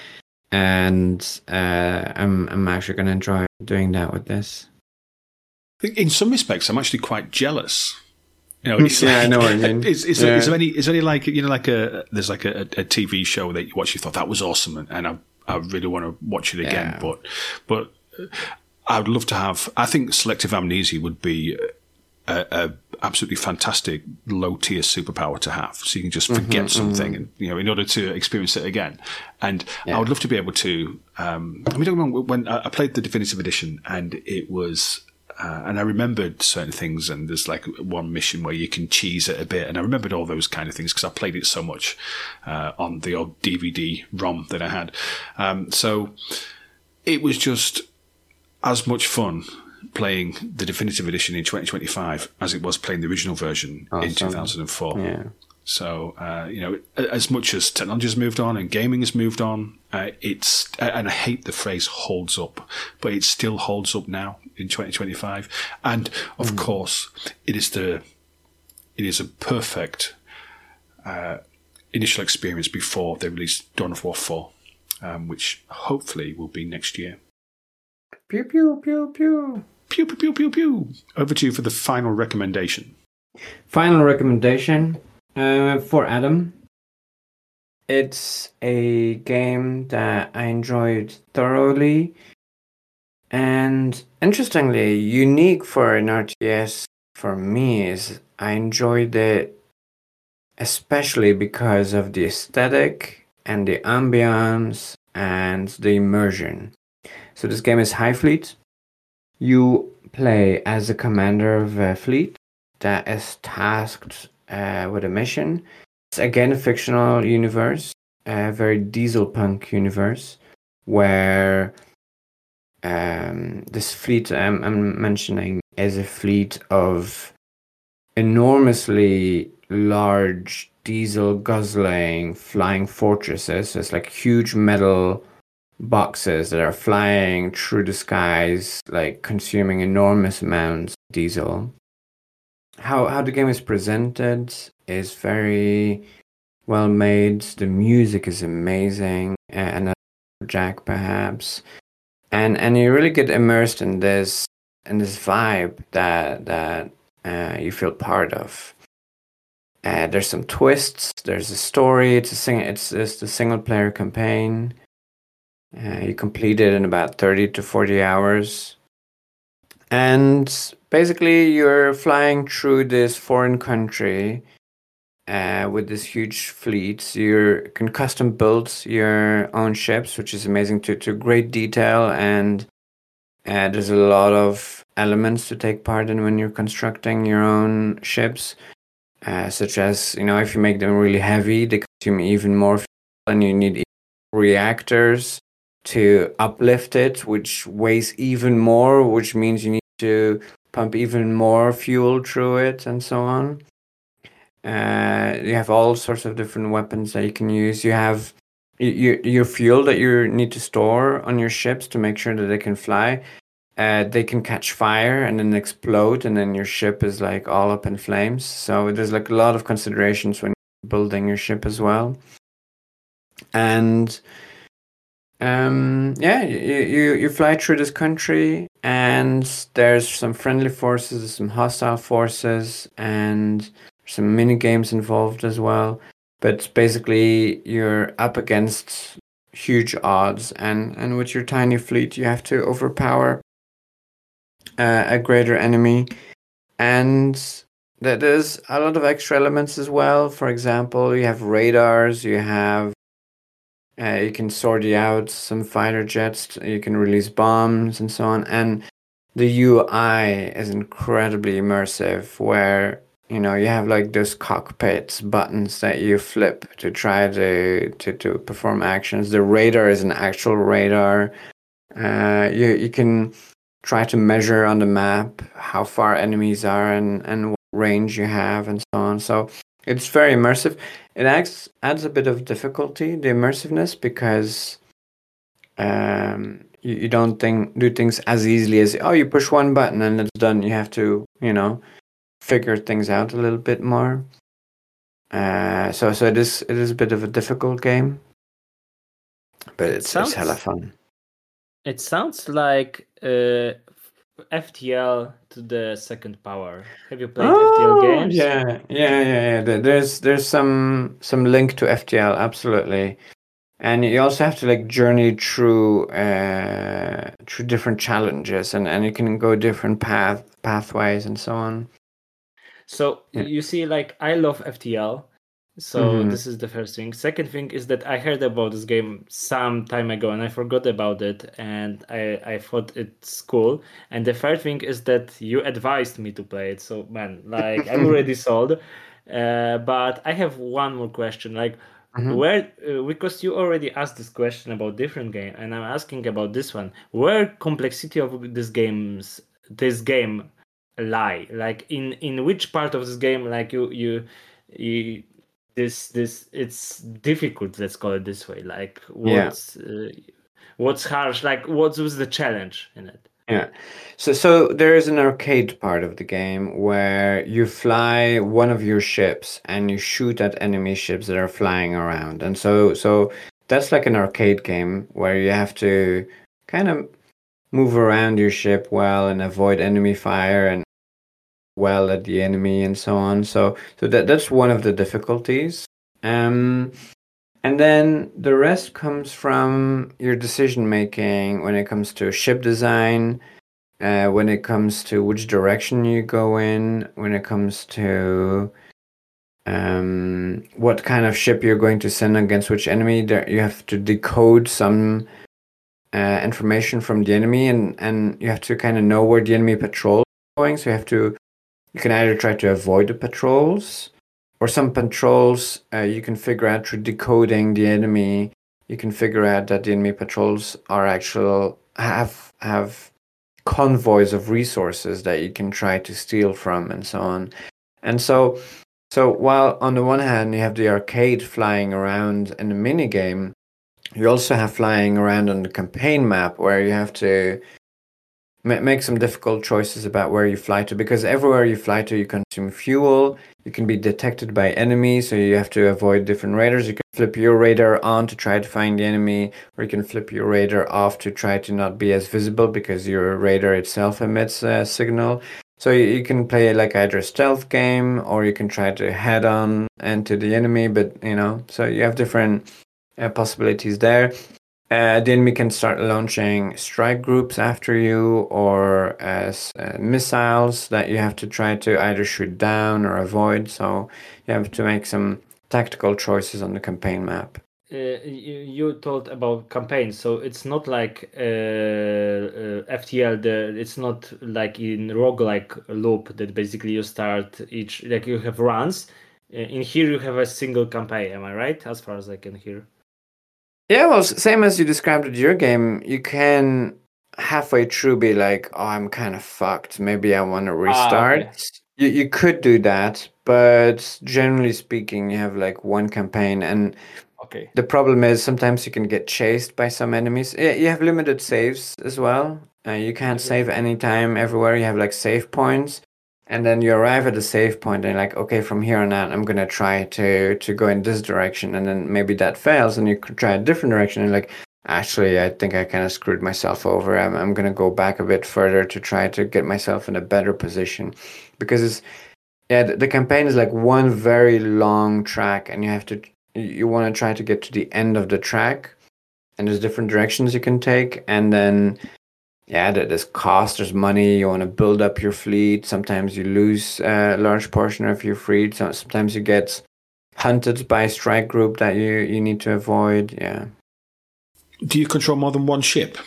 And uh, I'm I'm actually going to enjoy doing that with this. In some respects, I'm actually quite jealous. You know, it's yeah, like, I know what I mean. Is, is, yeah. there, is there any? Is there any like you know like a there's like a, a T V show that you watch, you thought that was awesome, and, and I I really want to watch it again, Yeah. but but I would love to have. I think Selective Amnesia would be a, a absolutely fantastic low tier superpower to have, so you can just forget Mhm, something, mhm. and you know, in order to experience it again. And Yeah. I would love to be able to. Um, I mean, don't get me wrong, when I I played the definitive edition, and it was. Uh, and I remembered certain things, and there's like one mission where you can cheese it a bit, and I remembered all those kind of things because I played it so much uh, on the old D V D ROM that I had. Um, so it was just as much fun playing the definitive edition in twenty twenty-five as it was playing the original version Awesome. in two thousand four. Yeah. So, uh, you know, as much as technology has moved on and gaming has moved on, uh, it's, and I hate the phrase holds up, but it still holds up now in twenty twenty-five. And of mm. course, it is the, it is a perfect uh, initial experience before they release Dawn of War four, um, which hopefully will be next year. Pew, pew, pew, pew. Pew, pew, pew, pew, pew. Over to you for the final recommendation. Final recommendation. Uh, for Adam, it's a game that I enjoyed thoroughly, and interestingly, unique for an R T S for me is I enjoyed it especially because of the aesthetic and the ambience and the immersion. So this game is Hive Fleet. You play as a commander of a fleet that is tasked Uh, with a mission. It's again a fictional universe, a very diesel punk universe, where um, this fleet I'm, I'm mentioning is a fleet of enormously large diesel guzzling flying fortresses. So it's like huge metal boxes that are flying through the skies, like consuming enormous amounts of diesel. How how the game is presented is very well made. The music is amazing, and Jack perhaps, and and you really get immersed in this in this vibe that that uh, you feel part of. Uh, there's some twists. There's a story. It's a sing. It's it's the single player campaign. Uh, you complete it in about thirty to forty hours. And basically, you're flying through this foreign country uh, with this huge fleet. You can custom build your own ships, which is amazing to, to great detail. And uh, there's a lot of elements to take part in when you're constructing your own ships, uh, such as, you know, if you make them really heavy, they consume even more fuel, and you need reactors to uplift it, which weighs even more, which means you need to pump even more fuel through it, and so on. Uh, you have all sorts of different weapons that you can use. You have your your fuel that you need to store on your ships to make sure that they can fly. Uh, they can catch fire and then explode, and then your ship is like all up in flames. So there's like a lot of considerations when you're building your ship as well. And Um, yeah, you, you, you fly through this country, and there's some friendly forces, some hostile forces, and some mini games involved as well. But basically, you're up against huge odds, and, and with your tiny fleet, you have to overpower uh, a greater enemy. And th- there's a lot of extra elements as well. For example, you have radars, you have Uh, you can sortie out some fighter jets, you can release bombs and so on. And the U I is incredibly immersive, where, you know, you have like those cockpit buttons that you flip to try to, to, to perform actions. The radar is an actual radar. Uh, you, you can try to measure on the map how far enemies are and, and what range you have and so on. So it's very immersive. It adds, adds a bit of difficulty, the immersiveness, because um, you, you don't think do things as easily as, oh, you push one button and it's done. You have to, you know, figure things out a little bit more. Uh, so so it is it is a bit of a difficult game, but it's, sounds, it's hella fun. It sounds like uh, F T L to the second power. Have you played oh, F T L games? Yeah, yeah, yeah, yeah. There's there's some some link to F T L, absolutely. And you also have to like journey through uh, through different challenges, and, and you can go different path pathways and so on. So yeah. you see, like I love F T L, so mm-hmm. this is the first thing. Second thing is that I heard about this game some time ago and I forgot about it, and I I thought it's cool. And the third thing is that you advised me to play it. So man, like I'm already sold. Uh, but I have one more question, like. Mm-hmm. Where uh, because you already asked this question about different game, and I'm asking about this one. Where complexity of this games this game lie? Like in in which part of this game, like you you, you this this it's difficult. Let's call it this way. Like what's yeah. uh, what's harsh? Like what was the challenge in it? Yeah, so so there is an arcade part of the game where you fly one of your ships and you shoot at enemy ships that are flying around, and so so that's like an arcade game where you have to kind of move around your ship well and avoid enemy fire and well at the enemy and so on. So so that that's one of the difficulties. Um. And then the rest comes from your decision making when it comes to ship design, uh, when it comes to which direction you go in, when it comes to um, what kind of ship you're going to send against which enemy. There, you have to decode some uh, information from the enemy, and, and you have to kind of know where the enemy patrol is going. So you have to, you can either try to avoid the patrols. Or some patrols, uh, you can figure out through decoding the enemy. You can figure out that the enemy patrols are actual have have convoys of resources that you can try to steal from, and so on. And so, so while on the one hand you have the arcade flying around in the mini game, you also have flying around on the campaign map where you have to make some difficult choices about where you fly to, because everywhere you fly to, you consume fuel. You can be detected by enemies, so you have to avoid different radars. You can flip your radar on to try to find the enemy, or you can flip your radar off to try to not be as visible because your radar itself emits a signal. So you can play like either a stealth game, or you can try to head on into the enemy, but you know, so you have different uh, possibilities there. Uh, the enemy can start launching strike groups after you, or as uh, missiles that you have to try to either shoot down or avoid. So you have to make some tactical choices on the campaign map. Uh, you, you told about campaign, so it's not like uh, uh, F T L. The it's not like in roguelike loop that basically you start each, like you have runs. Uh, in here you have a single campaign. Am I right? As far as I can hear. Yeah, well, same as you described with your game, you can halfway through be like, oh, I'm kind of fucked. Maybe I want to restart. Ah, okay. You you could do that, but generally speaking, you have like one campaign. And okay. The problem is sometimes you can get chased by some enemies. Yeah, you have limited saves as well. Uh, you can't okay. save anytime everywhere. You have like save points. And then you arrive at a save point and you're like, okay, from here on out, I'm going to try to to go in this direction. And then maybe that fails and you could try a different direction. And like, actually, I think I kind of screwed myself over. I'm, I'm going to go back a bit further to try to get myself in a better position. Because it's, yeah, the, the campaign is like one very long track and you have to, you want to try to get to the end of the track. And there's different directions you can take. And then... yeah, there's cost, there's money, you want to build up your fleet. Sometimes you lose a large portion of your fleet. So sometimes you get hunted by a strike group that you, you need to avoid. Yeah. Do you control more than one ship?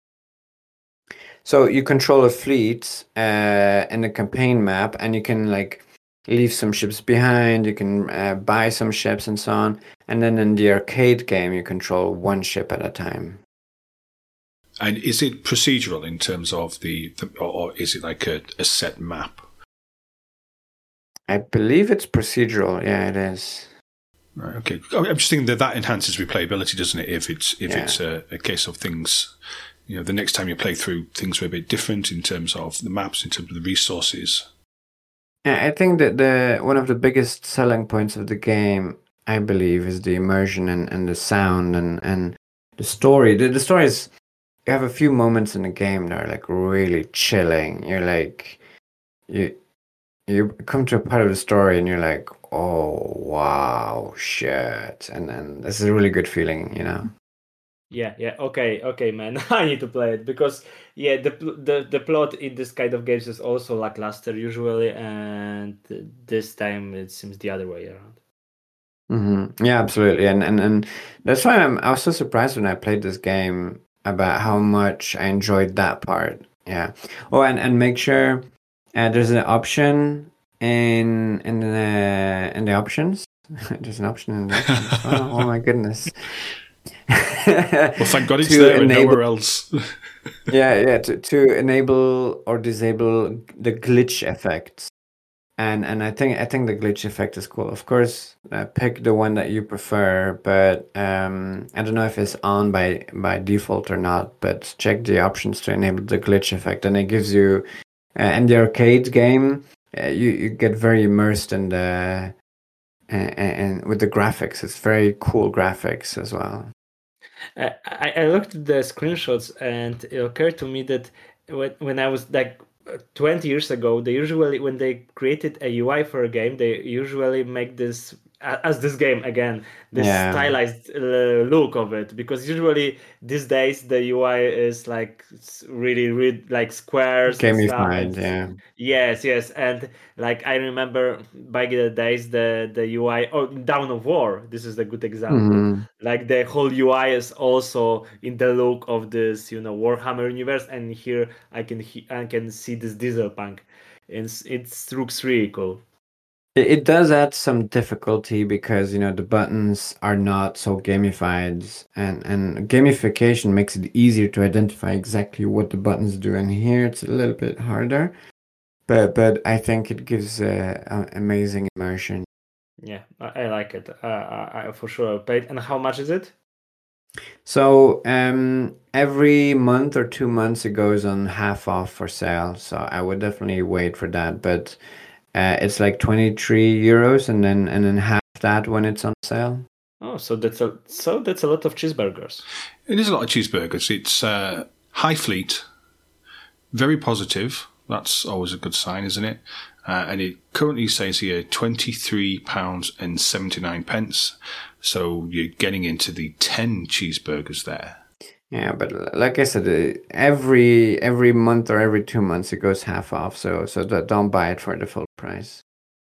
So you control a fleet uh, in the campaign map, and you can like leave some ships behind. You can uh, buy some ships and so on. And then in the arcade game, you control one ship at a time. And is it procedural in terms of the, the or is it like a, a set map? I believe it's procedural. Yeah, it is. Right. Okay. I'm just thinking that that enhances replayability, doesn't it? If it's if yeah. it's a, a case of things, you know, the next time you play through, things were a bit different in terms of the maps, in terms of the resources. Yeah, I think that the one of the biggest selling points of the game, I believe, is the immersion and, and the sound and, and the story. The, the story is, you have a few moments in the game that are like really chilling. You're like, you you come to a part of the story and you're like, oh wow, shit, and and this is a really good feeling, you know. Yeah, yeah, okay, okay, man. I need to play it because yeah, the pl- the the plot in this kind of games is also lackluster usually, and this time it seems the other way around. Mm-hmm. Yeah, absolutely, and and and that's why I'm I was so surprised when I played this game about how much I enjoyed that part. Yeah. Oh, and and make sure uh, there's an option in in the in the options. There's an option in the options. Oh, oh my goodness. Well, thank God it's To there and enable- nowhere else. Yeah, yeah, to, to enable or disable the glitch effects. And and I think I think the glitch effect is cool. Of course, uh, pick the one that you prefer, but um, I don't know if it's on by by default or not. But check the options to enable the glitch effect, and it gives you uh, in the arcade game, uh, you you get very immersed in the and, and with the graphics. It's very cool graphics as well. Uh, I, I looked at the screenshots and it occurred to me that when, when I was like twenty years ago, they usually, when they created a U I for a game, they usually make this, as this game again, this Yeah. stylized uh, look of it. Because usually these days the U I is like s- really, really like squares and stuff. Gamified, and- yeah. Yes, yes, and like I remember back in the days, the the U I, oh, Dawn of War. This is a good example. Mhm. Like the whole U I is also in the look of this, you know, Warhammer universe, and here I can he- I can see this diesel punk. It's it looks really cool. It, it does add some difficulty because, you know, the buttons are not so gamified, and and gamification makes it easier to identify exactly what the buttons do. And here it's a little bit harder, but but I think it gives uh, a amazing immersion. Yeah, I, I like it. Uh, I, I for sure paid. And how much is it? So um, every month or two months it goes on half off for sale. So I would definitely wait for that. But uh, it's like twenty-three euros, and then and then half that when it's on sale. Oh, so that's a so that's a lot of cheeseburgers. It is a lot of cheeseburgers. It's uh, high fleet, very positive. That's always a good sign, isn't it? Uh, and it currently says here twenty-three pounds and seventy-nine pence. So you're getting into the ten cheeseburgers there. Yeah, but like I said, uh, every every month or every two months it goes half off. So so that don't buy it for the full price.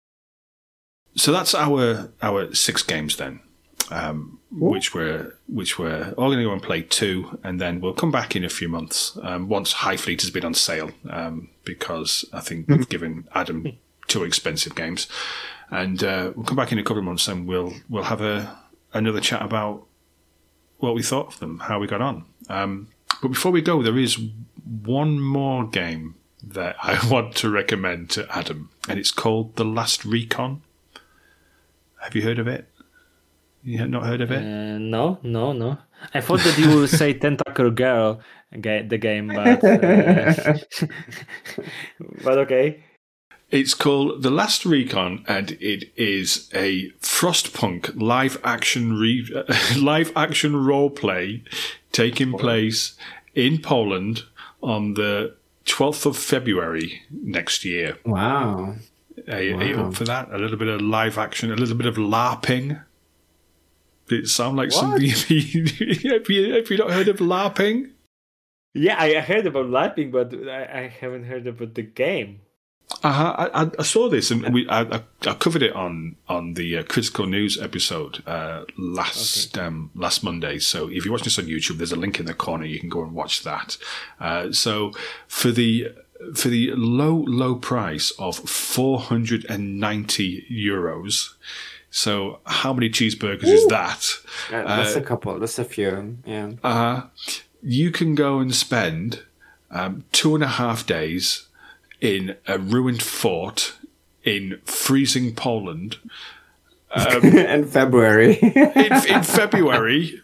So that's our our six games then, um, which we're which we're all going to go and play two, and then we'll come back in a few months um, once High Fleet has been on sale, um, because I think we've given Adam two expensive games, and uh, we'll come back in a couple of months and we'll we'll have a another chat about what we thought of them, how we got on. Um, but before we go, there is one more game that I want to recommend to Adam, and it's called The Last Recon. Have you heard of it? You have not heard of it? Uh, no, no, no. I thought that you would say Tentacle Girl, ga- the game, but uh, but okay. It's called The Last Recon, and it is a Frostpunk live action re- live action role play taking place in Poland on the twelfth of February next year. Wow. Are you, are you Wow. up for that? A little bit of live action, a little bit of LARPing. Did it sound like What? something? Have you, have, you, have you not heard of LARPing? Yeah, I I heard about LARPing, but I, I haven't heard about the game. Uh-huh. I, I, I saw this, and we I, I, I covered it on on the uh, Critical News episode uh, last um, last Monday. So if you're watching this on YouTube, there's a link in the corner. You can go and watch that. Uh, so for the for the low low price of four hundred ninety euros. So how many cheeseburgers is that? Uh, that's Uh, a couple. That's a few. Yeah. Uh, you can go and spend um, two and a half days in a ruined fort in freezing Poland, Um, in February. in, in February,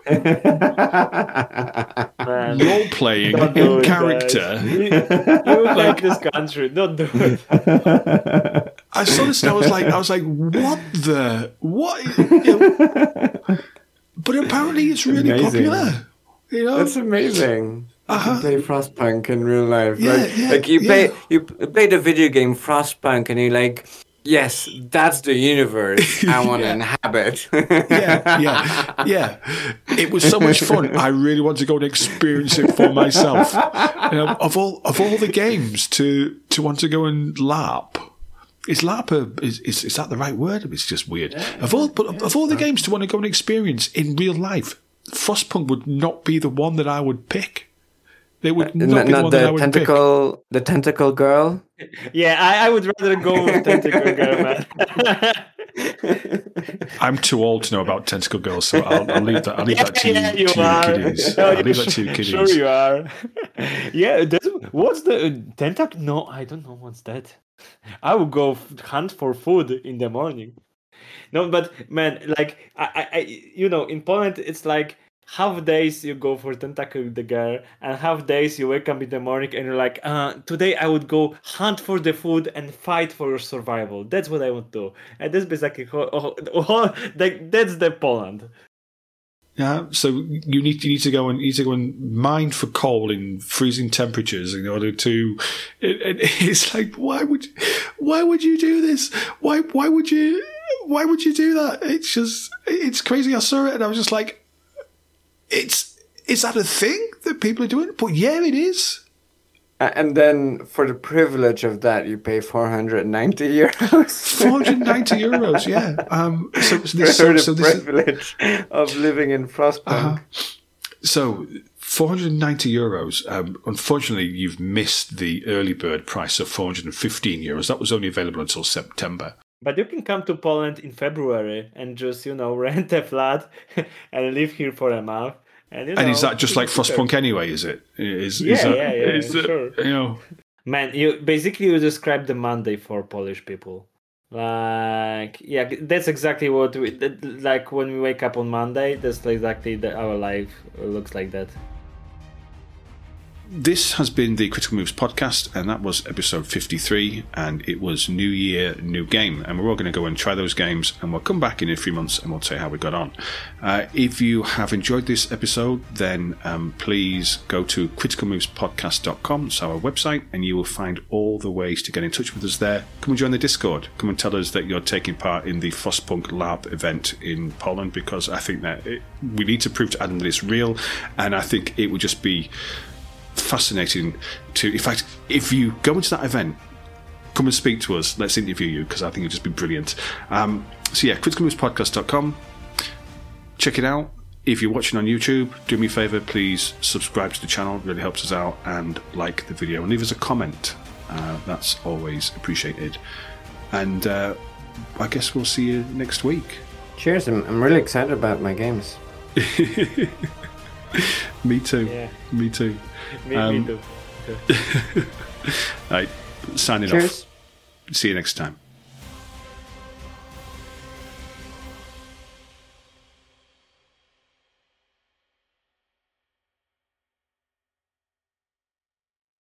role playing Don't do in it, character. guys. You, you like this country. Don't do it. I saw this and I was like, I was like, what the what? You know, but apparently, it's really Amazing. popular. You know, That's amazing. You Uh-huh. can play Frostpunk in real life. Yeah, like, yeah, like you yeah. play you p- play the video game Frostpunk and you're like, yes, that's the universe I want to Yeah. inhabit. yeah, yeah, yeah. It was so much fun. I really want to go and experience it for myself. You know, of all of all the games to to want to go and LARP. Is LARP a, is, is is that the right word? It's just weird. Yeah, of all, but yeah, of all the games to want to go and experience in real life, Frostpunk would not be the one that I would pick. It would not, not be the not one that I the would tentacle, the tentacle girl. Yeah, I, I would rather go with Tentacle Girl, man. pick. I'm too old to know about tentacle girls, so I'll, I'll leave that. I'll leave that to yeah, you, you to are. you kiddies. No, I'll you leave that to sure- you kiddies. Sure, you are. Yeah, that's, what's the tentacle? No, I don't know what's that. I would go f- hunt for food in the morning. No, but man, like I, I, I, you know, in Poland, it's like half days you go for Tentacle the Girl, and half days you wake up in the morning and you're like, uh, today I would go hunt for the food and fight for your survival. That's what I would do, and that's basically ho- ho- ho- that, that's the Poland. Yeah, so you need you need to go and you need to go and mine for coal in freezing temperatures in order to. It, it, it's like why would why would you do this? Why why would you why would you do that? It's just it's crazy. I saw it and I was just like, it's is that a thing that people are doing? But yeah, it is. A- And then for the privilege of that, you pay four hundred ninety euros. four hundred ninety euros, yeah. Um, so, so this, for so, the so this is, privilege of living in Frostpunk. Uh-huh. So, four hundred ninety euros. Um, unfortunately, you've missed the early bird price of four hundred fifteen euros. That was only available until September. But you can come to Poland in February and just, you know, rent a flat and live here for a month. And, you know, And is that just like it's cheaper. Frostpunk anyway? Is it? Is, Yeah, is that, yeah, yeah, is that- sure. You know, Man, you basically you describe the Monday for Polish people. Like, yeah, that's exactly what we that, like when we wake up on Monday. That's exactly the, our life looks like that. this has been the Critical Moves podcast, and that was episode fifty-three. And it was New Year, New Game, and we're all going to go and try those games, and we'll come back in a few months and we'll tell you how we got on. Uh, if you have enjoyed this episode, then um, please go to critical moves podcast dot com. It's our website, and you will find all the ways to get in touch with us there. Come and join the Discord. Come and tell us that you're taking part in the Frostpunk LARP event in Poland, because I think that it, we need to prove to Adam that it's real, and I think it would just be fascinating to, in fact, if you go into that event, come and speak to us. Let's interview you, because I think it'd just be brilliant. Um, so yeah, critical moves podcast dot com. Check it out. If you're watching on YouTube, do me a favour, please subscribe to the channel. It really helps us out, and like the video and leave us a comment. Uh, that's always appreciated. And uh, I guess we'll see you next week. Cheers, I'm, I'm really excited about my games. Me too. Yeah. Me too. Me, Um, me too. Right, signing Cheers. off. See you next time.